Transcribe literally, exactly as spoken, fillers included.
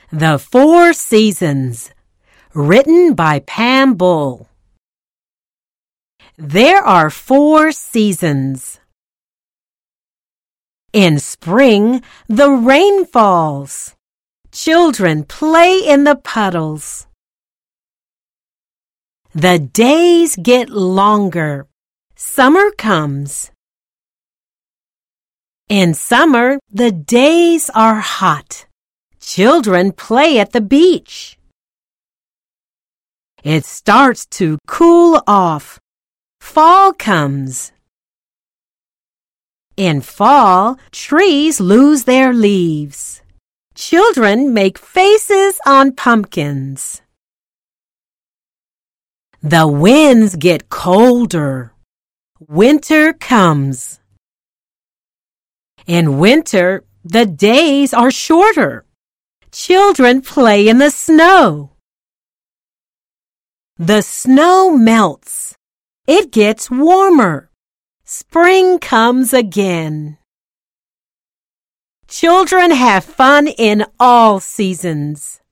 The Four Seasons, written by Pam Bull. There are four seasons. In spring, the rain falls. Children play in the puddles. The days get longer. Summer comes. In summer, the days are hot. Children play at the beach. It starts to cool off. Fall comes. In fall, trees lose their leaves. Children make faces on pumpkins. The winds get colder. Winter comes. In winter, the days are shorter. Children play in the snow. The snow melts. It gets warmer. Spring comes again. Children have fun in all seasons.